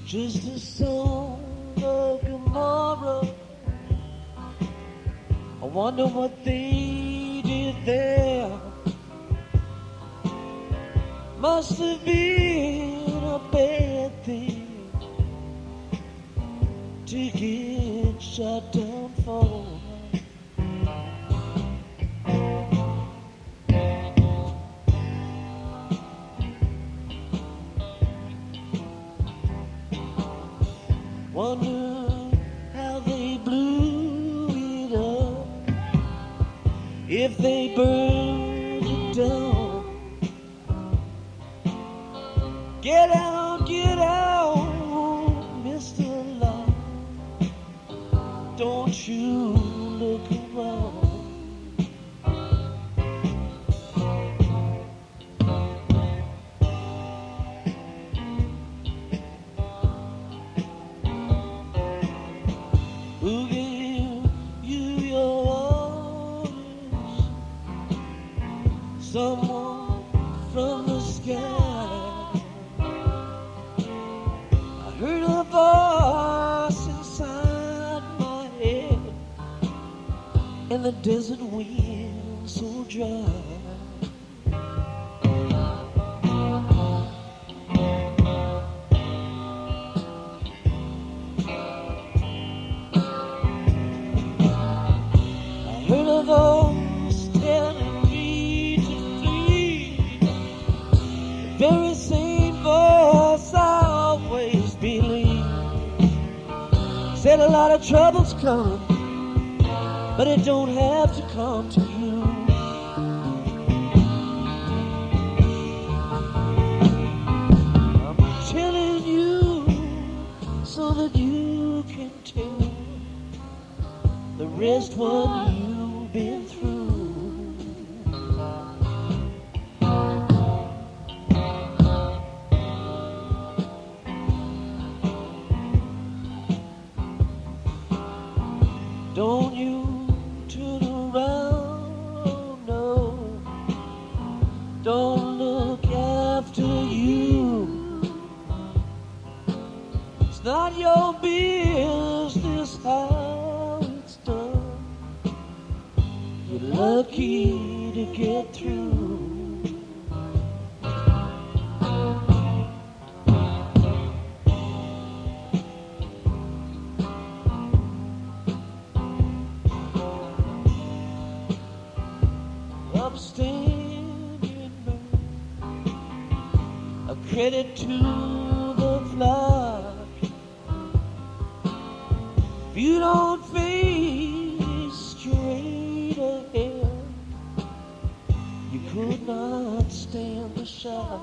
Just a song of tomorrow. I wonder what they did there. Must have been a bad thing to get shot down for. Wonder how they blew it up, if they burned it down. Get out, Mr. Love. Don't you look around. Who gave you your orders? Someone from the sky. I heard a voice inside my head, and the desert wind so dry. Those telling me to flee, the very same voice I always believe. Said a lot of trouble's coming, but it don't have to come to you. I'm telling you so that you can tell the rest what you've been through. Don't you turn around, no. Don't look after you. It's not your business how it's done. You're lucky to get through. Upstanding man, a credit to the flock. If you don't face straight ahead, you could not stand the shock.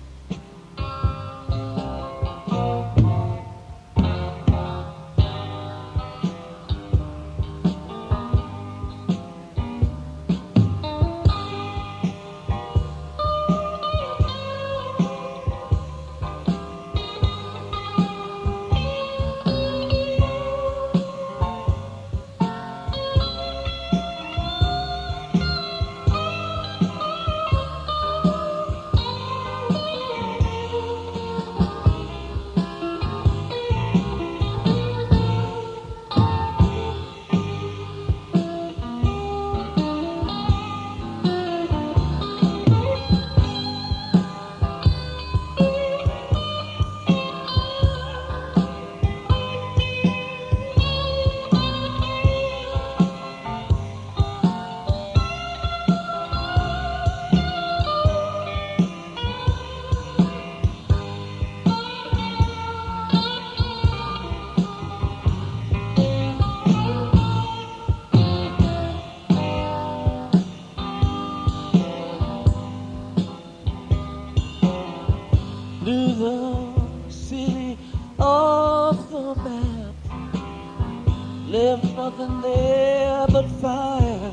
Blew the city off the map, left nothing there but fire.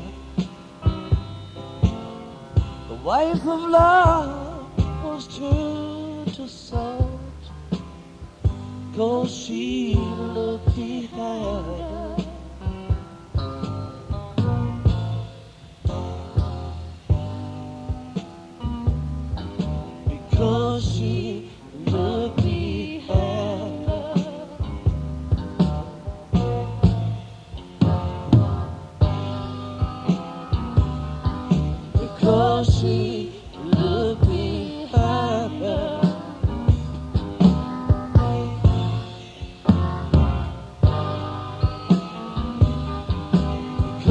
The wife of love was turned to salt, 'cause she looked behind. Because she looked behind.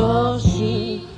your ship.